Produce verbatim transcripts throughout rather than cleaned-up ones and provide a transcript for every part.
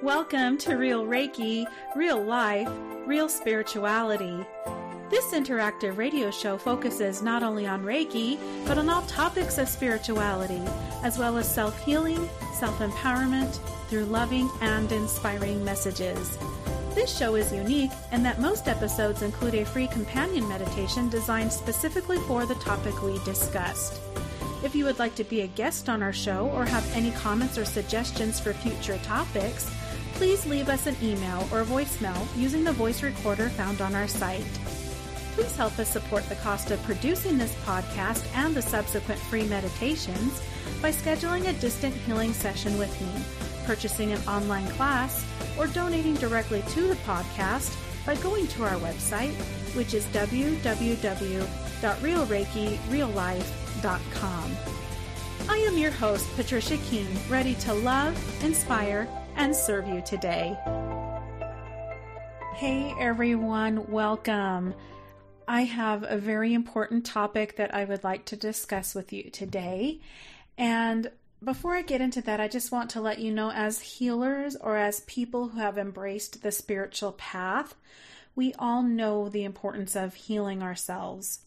Welcome to Real Reiki, Real Life, Real Spirituality. This interactive radio show focuses not only on Reiki, but on all topics of spirituality, as well as self-healing, self-empowerment, through loving and inspiring messages. This show is unique in that most episodes include a free companion meditation designed specifically for the topic we discussed. If you would like to be a guest on our show or have any comments or suggestions for future topics, please leave us an email or voicemail using the voice recorder found on our site. Please help us support the cost of producing this podcast and the subsequent free meditations by scheduling a distant healing session with me, purchasing an online class, or donating directly to the podcast by going to our website, which is w w w dot real reiki real life dot com. I am your host, Patricia King, ready to love, inspire, and serve you today. Hey everyone, welcome. I have a very important topic that I would like to discuss with you today. And before I get into that, I just want to let you know, as healers or as people who have embraced the spiritual path, we all know the importance of healing ourselves.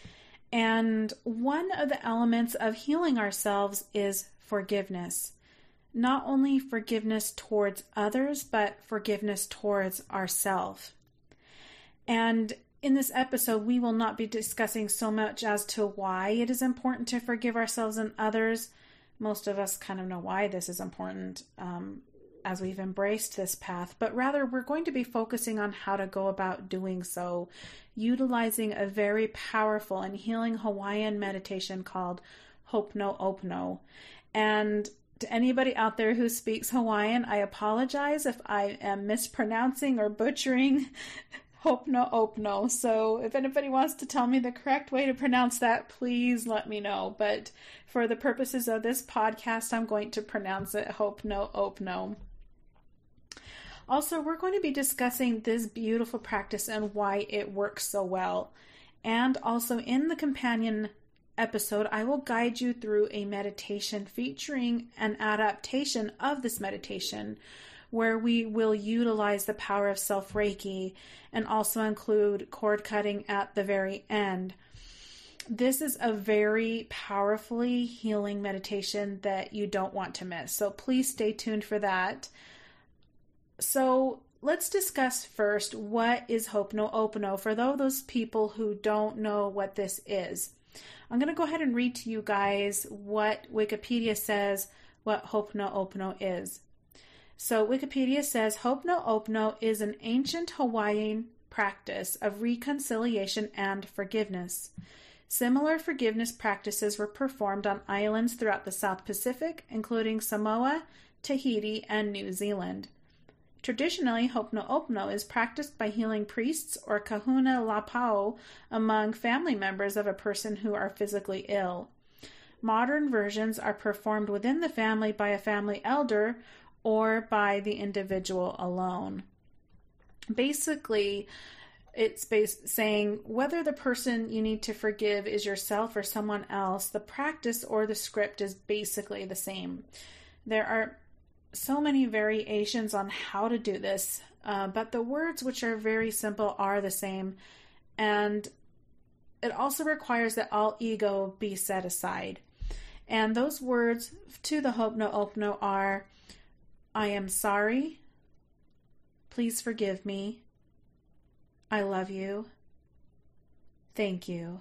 And one of the elements of healing ourselves is forgiveness. Not only forgiveness towards others, but forgiveness towards ourselves. And in this episode, we will not be discussing so much as to why it is important to forgive ourselves and others. Most of us kind of know why this is important um, as we've embraced this path, but rather we're going to be focusing on how to go about doing so, utilizing a very powerful and healing Hawaiian meditation called Ho'oponopono. And to anybody out there who speaks Hawaiian, I apologize if I am mispronouncing or butchering Ho'oponopono. So if anybody wants to tell me the correct way to pronounce that, please let me know. But for the purposes of this podcast, I'm going to pronounce it Ho'oponopono. Also, we're going to be discussing this beautiful practice and why it works so well. And also in the companion episode, I will guide you through a meditation featuring an adaptation of this meditation, where we will utilize the power of self-Reiki and also include cord cutting at the very end. This is a very powerfully healing meditation that you don't want to miss. So please stay tuned for that. So let's discuss first, what is Ho'oponopono for those people who don't know what this is. I'm going to go ahead and read to you guys what Wikipedia says what Ho'oponopono is. So Wikipedia says Ho'oponopono is an ancient Hawaiian practice of reconciliation and forgiveness. Similar forgiveness practices were performed on islands throughout the South Pacific, including Samoa, Tahiti, and New Zealand. Traditionally, Ho'oponopono is practiced by healing priests or kahuna lapau among family members of a person who are physically ill. Modern versions are performed within the family by a family elder or by the individual alone. Basically, it's based, saying whether the person you need to forgive is yourself or someone else, the practice or the script is basically the same. There are so many variations on how to do this, uh, but the words, which are very simple, are the same. And it also requires that all ego be set aside. And those words to the Ho'oponopono are, I am sorry, please forgive me, I love you, thank you.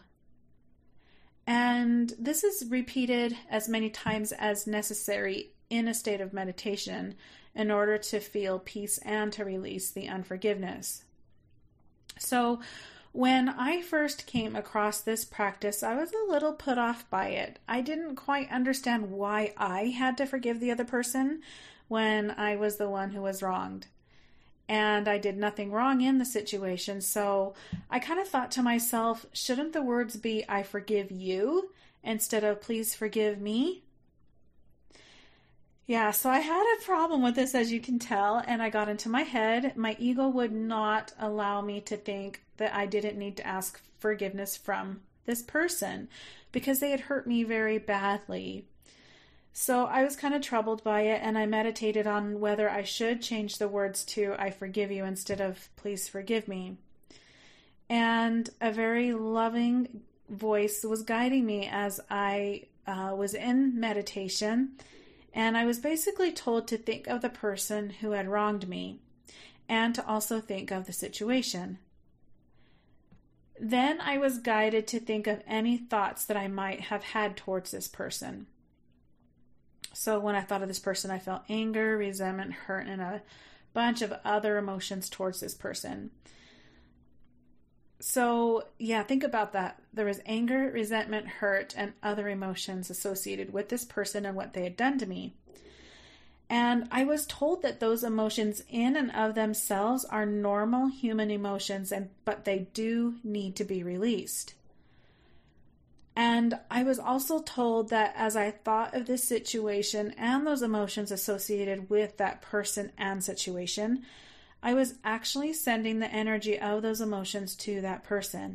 And this is repeated as many times as necessary in a state of meditation in order to feel peace and to release the unforgiveness. So when I first came across this practice, I was a little put off by it. I didn't quite understand why I had to forgive the other person when I was the one who was wronged. And I did nothing wrong in the situation. So I kind of thought to myself, shouldn't the words be, I forgive you, instead of please forgive me? Yeah, so I had a problem with this, as you can tell, and I got into my head. My ego would not allow me to think that I didn't need to ask forgiveness from this person because they had hurt me very badly. So I was kind of troubled by it, and I meditated on whether I should change the words to I forgive you instead of please forgive me. And a very loving voice was guiding me as I uh, was in meditation, and I was basically told to think of the person who had wronged me and to also think of the situation. Then I was guided to think of any thoughts that I might have had towards this person. So when I thought of this person, I felt anger, resentment, hurt, and a bunch of other emotions towards this person. So yeah, think about that. There was anger, resentment, hurt, and other emotions associated with this person and what they had done to me. And I was told that those emotions in and of themselves are normal human emotions, and but they do need to be released. And I was also told that as I thought of this situation and those emotions associated with that person and situation, I was actually sending the energy of those emotions to that person.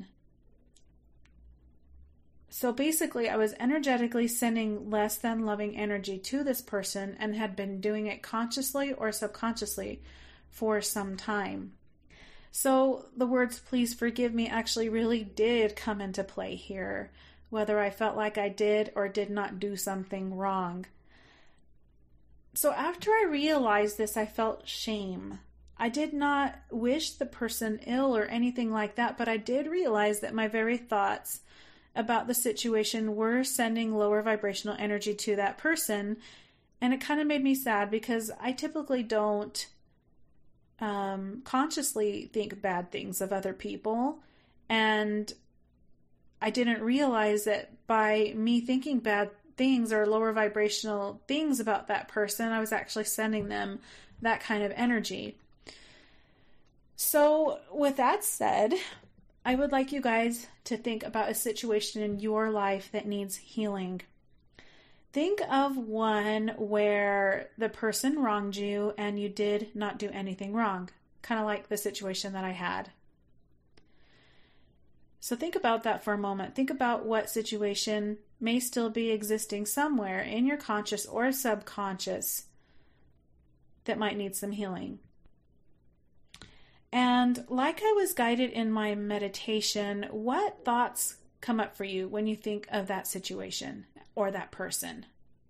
So basically, I was energetically sending less than loving energy to this person and had been doing it consciously or subconsciously for some time. So the words, please forgive me, actually really did come into play here, whether I felt like I did or did not do something wrong. So after I realized this, I felt shame. I did not wish the person ill or anything like that, but I did realize that my very thoughts about the situation were sending lower vibrational energy to that person, and it kind of made me sad because I typically don't um, consciously think bad things of other people, and I didn't realize that by me thinking bad things or lower vibrational things about that person, I was actually sending them that kind of energy. So with that said, I would like you guys to think about a situation in your life that needs healing. Think of one where the person wronged you and you did not do anything wrong, kind of like the situation that I had. So think about that for a moment. Think about what situation may still be existing somewhere in your conscious or subconscious that might need some healing. And like I was guided in my meditation, what thoughts come up for you when you think of that situation or that person?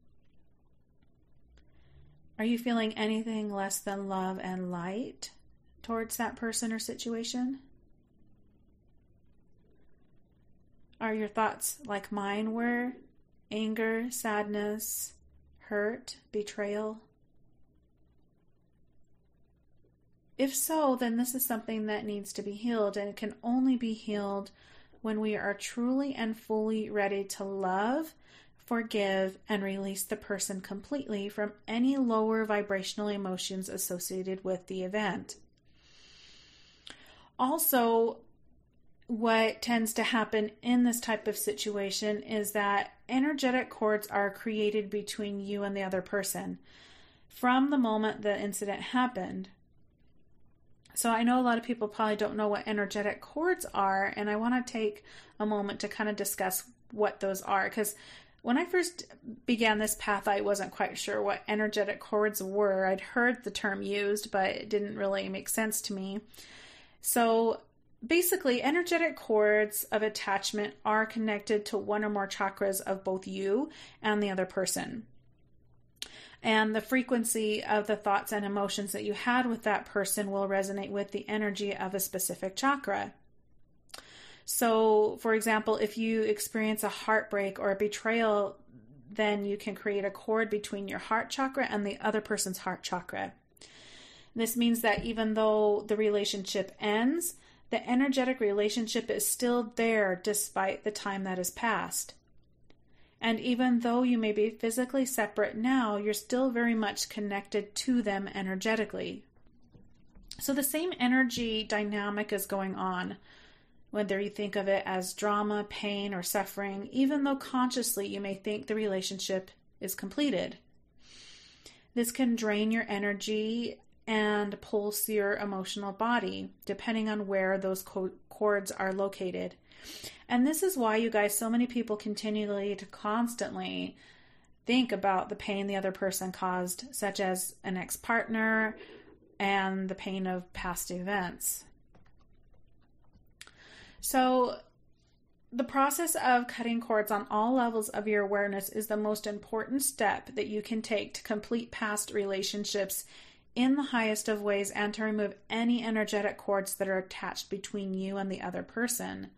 Are you feeling anything less than love and light towards that person or situation? Are your thoughts like mine were? Anger, sadness, hurt, betrayal? If so, then this is something that needs to be healed, and it can only be healed when we are truly and fully ready to love, forgive, and release the person completely from any lower vibrational emotions associated with the event. Also, what tends to happen in this type of situation is that energetic cords are created between you and the other person from the moment the incident happened. So I know a lot of people probably don't know what energetic cords are, and I want to take a moment to kind of discuss what those are, because when I first began this path, I wasn't quite sure what energetic cords were. I'd heard the term used, but it didn't really make sense to me. So basically, energetic cords of attachment are connected to one or more chakras of both you and the other person. And the frequency of the thoughts and emotions that you had with that person will resonate with the energy of a specific chakra. So, for example, if you experience a heartbreak or a betrayal, then you can create a cord between your heart chakra and the other person's heart chakra. This means that even though the relationship ends, the energetic relationship is still there despite the time that has passed. And even though you may be physically separate now, you're still very much connected to them energetically. So the same energy dynamic is going on, whether you think of it as drama, pain, or suffering, even though consciously you may think the relationship is completed. This can drain your energy and pulse your emotional body, depending on where those co- cords are located. And this is why, you guys, so many people continually to constantly think about the pain the other person caused, such as an ex-partner and the pain of past events. So the process of cutting cords on all levels of your awareness is the most important step that you can take to complete past relationships in the highest of ways and to remove any energetic cords that are attached between you and the other person.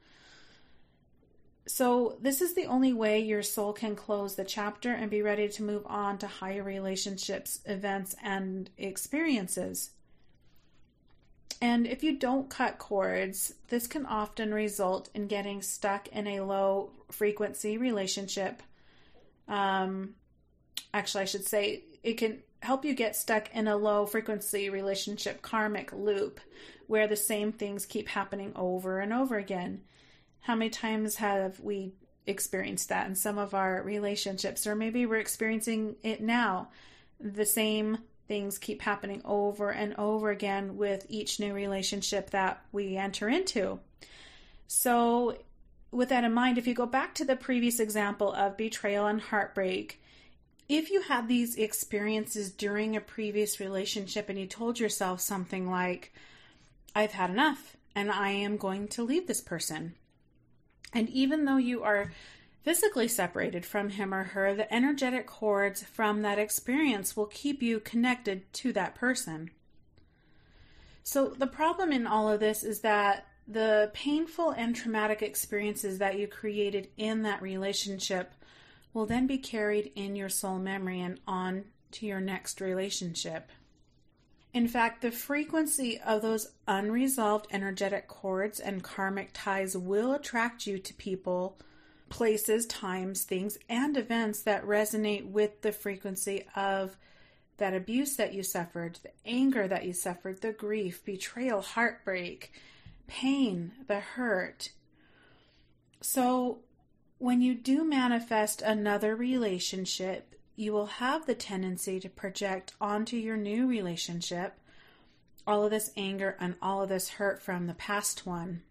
So this is the only way your soul can close the chapter and be ready to move on to higher relationships, events, and experiences. And if you don't cut cords, this can often result in getting stuck in a low frequency relationship. Um, actually, I should say it can help you get stuck in a low frequency relationship karmic loop where the same things keep happening over and over again. How many times have we experienced that in some of our relationships? Or maybe we're experiencing it now. The same things keep happening over and over again with each new relationship that we enter into. So with that in mind, if you go back to the previous example of betrayal and heartbreak, if you had these experiences during a previous relationship and you told yourself something like, I've had enough and I am going to leave this person. And even though you are physically separated from him or her, the energetic cords from that experience will keep you connected to that person. So the problem in all of this is that the painful and traumatic experiences that you created in that relationship will then be carried in your soul memory and on to your next relationship. In fact, the frequency of those unresolved energetic cords and karmic ties will attract you to people, places, times, things, and events that resonate with the frequency of that abuse that you suffered, the anger that you suffered, the grief, betrayal, heartbreak, pain, the hurt. So when you do manifest another relationship, you will have the tendency to project onto your new relationship all of this anger and all of this hurt from the past one.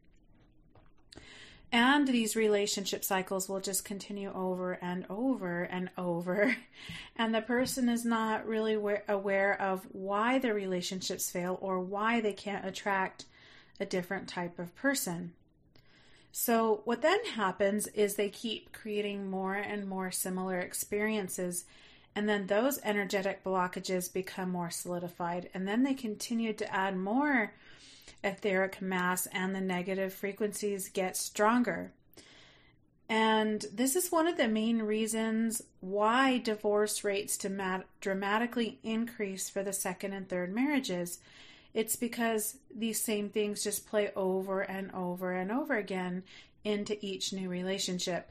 And these relationship cycles will just continue over and over and over. And the person is not really aware of why the relationships fail or why they can't attract a different type of person. So what then happens is they keep creating more and more similar experiences, and then those energetic blockages become more solidified, and then they continue to add more etheric mass and the negative frequencies get stronger. And this is one of the main reasons why divorce rates dramatically increase for the second and third marriages. It's because these same things just play over and over and over again into each new relationship.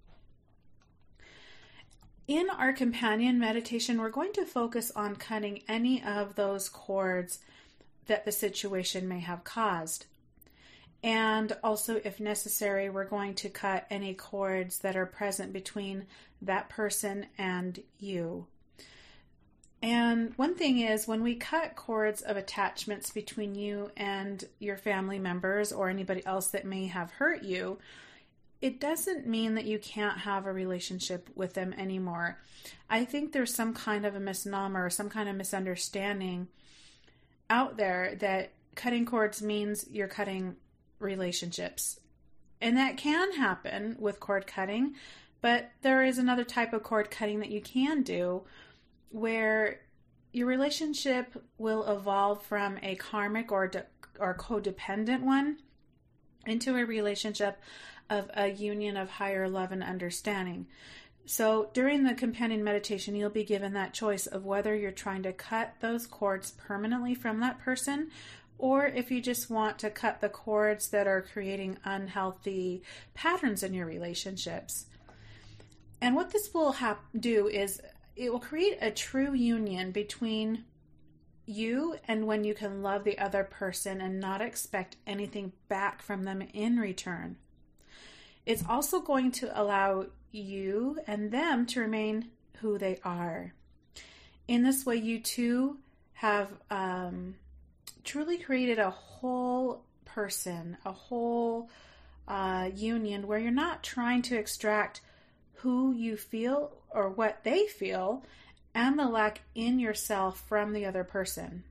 In our companion meditation, we're going to focus on cutting any of those cords that the situation may have caused. And also, if necessary, we're going to cut any cords that are present between that person and you. And one thing is, when we cut cords of attachments between you and your family members or anybody else that may have hurt you, it doesn't mean that you can't have a relationship with them anymore. I think there's some kind of a misnomer or some kind of misunderstanding out there that cutting cords means you're cutting relationships. And that can happen with cord cutting, but there is another type of cord cutting that you can do where your relationship will evolve from a karmic or de- or codependent one into a relationship of a union of higher love and understanding. So during the companion meditation, you'll be given that choice of whether you're trying to cut those cords permanently from that person, or if you just want to cut the cords that are creating unhealthy patterns in your relationships. And what this will hap- do is it will create a true union between you and when you can love the other person and not expect anything back from them in return. It's also going to allow you and them to remain who they are. In this way, you two have um, truly created a whole person, a whole uh, union where you're not trying to extract who you feel or what they feel and the lack in yourself from the other person.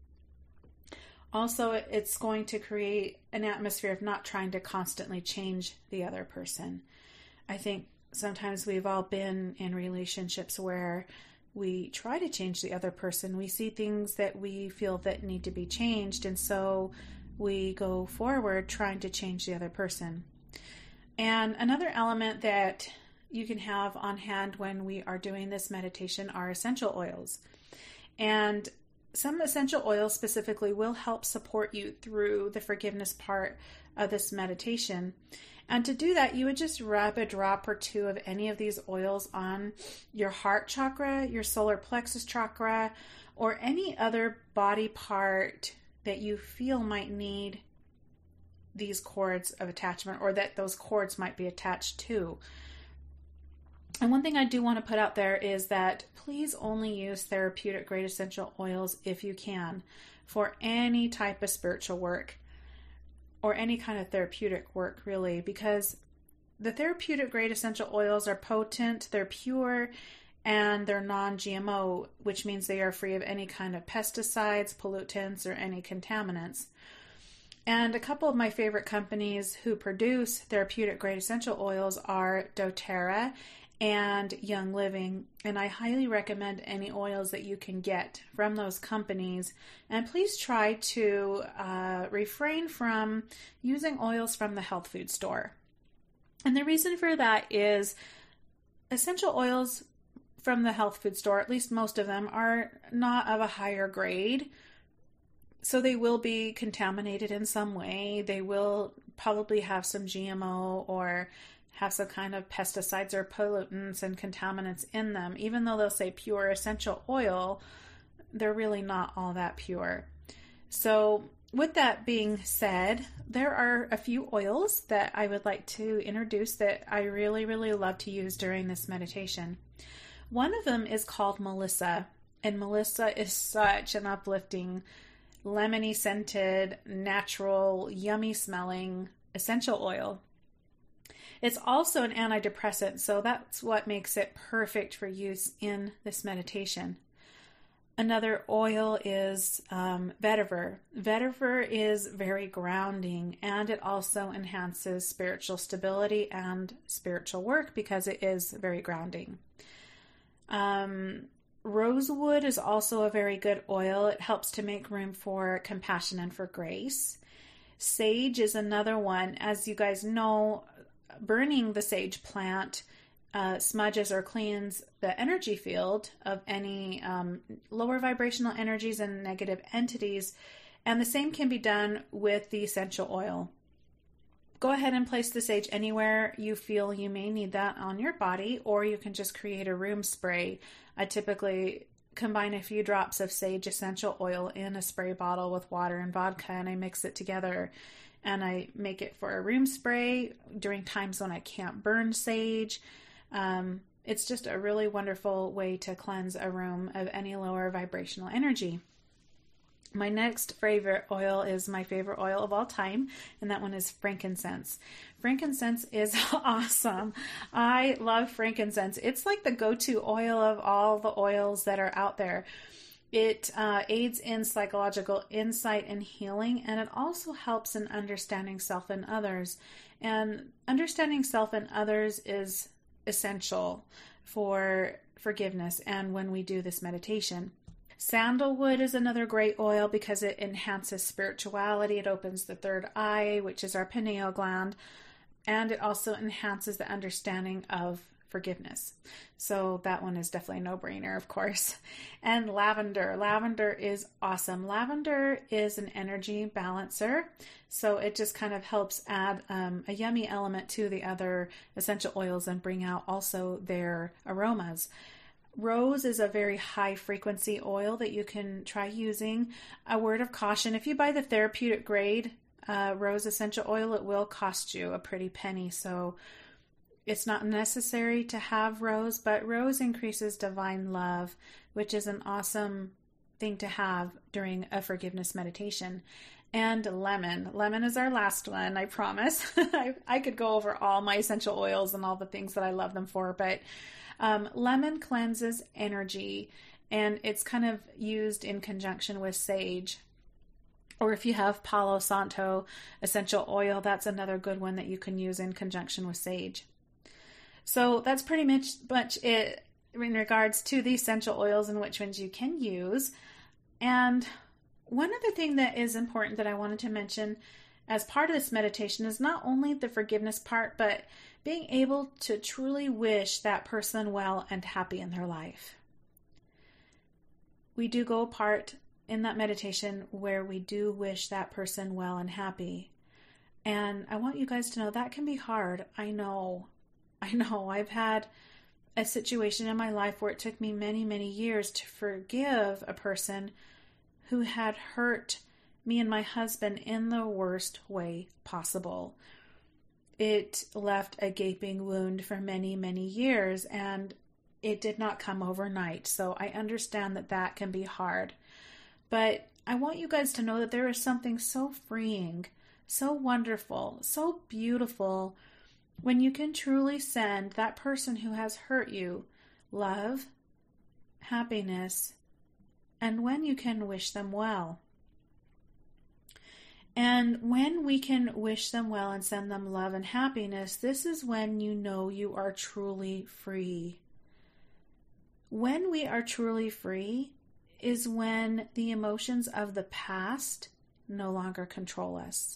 Also, it's going to create an atmosphere of not trying to constantly change the other person. I think sometimes we've all been in relationships where we try to change the other person. We see things that we feel that need to be changed, and so we go forward trying to change the other person. And another element that you can have on hand when we are doing this meditation are essential oils. And some essential oils specifically will help support you through the forgiveness part of this meditation. And to do that, you would just rub a drop or two of any of these oils on your heart chakra, your solar plexus chakra, or any other body part that you feel might need these cords of attachment, or that those cords might be attached to. And one thing I do want to put out there is that please only use therapeutic grade essential oils if you can for any type of spiritual work or any kind of therapeutic work, really, because the therapeutic grade essential oils are potent, they're pure, and they're non-G M O, which means they are free of any kind of pesticides, pollutants, or any contaminants. And a couple of my favorite companies who produce therapeutic grade essential oils are doTERRA and Young Living, and I highly recommend any oils that you can get from those companies. And please try to uh, refrain from using oils from the health food store. And the reason for that is essential oils from the health food store, at least most of them, are not of a higher grade. So they will be contaminated in some way. They will probably have some G M O or have some kind of pesticides or pollutants and contaminants in them. Even though they'll say pure essential oil, they're really not all that pure. So with that being said, there are a few oils that I would like to introduce that I really, really love to use during this meditation. One of them is called Melissa, and Melissa is such an uplifting, lemony scented, natural, yummy smelling essential oil. It's also an antidepressant, so that's what makes it perfect for use in this meditation. Another oil is um, vetiver. Vetiver is very grounding, and it also enhances spiritual stability and spiritual work because it is very grounding. Um, rosewood is also a very good oil. It helps to make room for compassion and for grace. Sage is another one. As you guys know, burning the sage plant uh, smudges or cleans the energy field of any um, lower vibrational energies and negative entities. And the same can be done with the essential oil. Go ahead and place the sage anywhere you feel you may need that on your body, or you can just create a room spray. I typically combine a few drops of sage essential oil in a spray bottle with water and vodka, and I mix it together. And I make it for a room spray during times when I can't burn sage. Um, it's just a really wonderful way to cleanse a room of any lower vibrational energy. My next favorite oil is my favorite oil of all time, and that one is frankincense. Frankincense is awesome. I love frankincense. It's like the go-to oil of all the oils that are out there. It uh, aids in psychological insight and healing, and it also helps in understanding self and others. And understanding self and others is essential for forgiveness and when we do this meditation. Sandalwood is another great oil because it enhances spirituality. It opens the third eye, which is our pineal gland, and it also enhances the understanding of forgiveness. So that one is definitely a no-brainer, of course. And lavender. Lavender is awesome. Lavender is an energy balancer, so it just kind of helps add um, a yummy element to the other essential oils and bring out also their aromas. Rose is a very high frequency oil that you can try using. A word of caution, if you buy the therapeutic grade uh, rose essential oil, it will cost you a pretty penny, so it's not necessary to have rose, but rose increases divine love, which is an awesome thing to have during a forgiveness meditation. and lemon. Lemon is our last one, I promise. I, I could go over all my essential oils and all the things that I love them for, but um, lemon cleanses energy, and it's kind of used in conjunction with sage. Or if you have Palo Santo essential oil, that's another good one that you can use in conjunction with sage. So that's pretty much, much it in regards to the essential oils and which ones you can use. And one other thing that is important that I wanted to mention as part of this meditation is not only the forgiveness part, but being able to truly wish that person well and happy in their life. We do go a part in that meditation where we do wish that person well and happy. And I want you guys to know that can be hard. I know. I know. I've had a situation in my life where it took me many, many years to forgive a person who had hurt me and my husband in the worst way possible. It left a gaping wound for many, many years, and it did not come overnight. So I understand that that can be hard. But I want you guys to know that there is something so freeing, so wonderful, so beautiful when you can truly send that person who has hurt you love, happiness, and when you can wish them well. And when we can wish them well and send them love and happiness, this is when you know you are truly free. When we are truly free is when the emotions of the past no longer control us.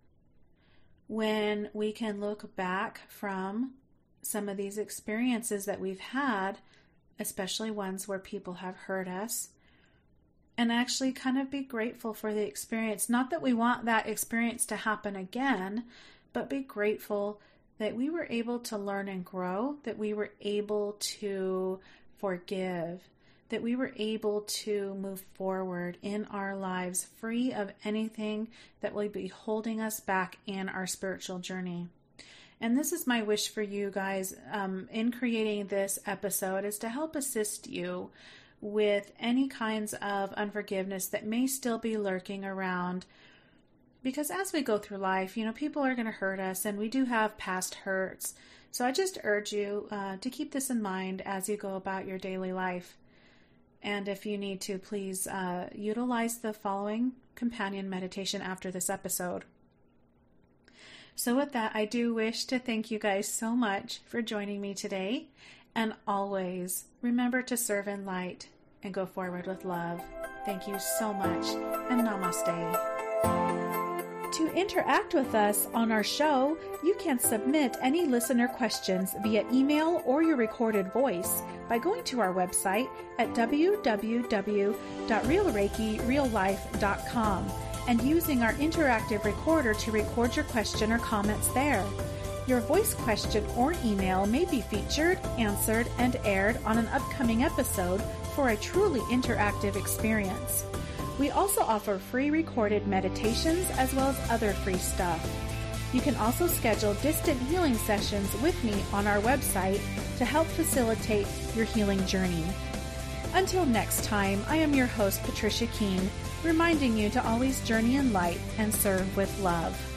When we can look back from some of these experiences that we've had, especially ones where people have hurt us, and actually kind of be grateful for the experience. Not that we want that experience to happen again, but be grateful that we were able to learn and grow, that we were able to forgive, that we were able to move forward in our lives free of anything that will be holding us back in our spiritual journey. And this is my wish for you guys um, in creating this episode, is to help assist you with any kinds of unforgiveness that may still be lurking around. Because as we go through life, you know, people are going to hurt us, and we do have past hurts. So I just urge you uh, to keep this in mind as you go about your daily life. And if you need to, please uh, utilize the following companion meditation after this episode. So with that, I do wish to thank you guys so much for joining me today. And always remember to serve in light and go forward with love. Thank you so much, and namaste. To interact with us on our show, you can submit any listener questions via email or your recorded voice by going to our website at w w w dot real reiki real life dot com and using our interactive recorder to record your question or comments there. Your voice question or email may be featured, answered, and aired on an upcoming episode for a truly interactive experience. We also offer free recorded meditations as well as other free stuff. You can also schedule distant healing sessions with me on our website to help facilitate your healing journey. Until next time, I am your host, Patricia Keene, reminding you to always journey in light and serve with love.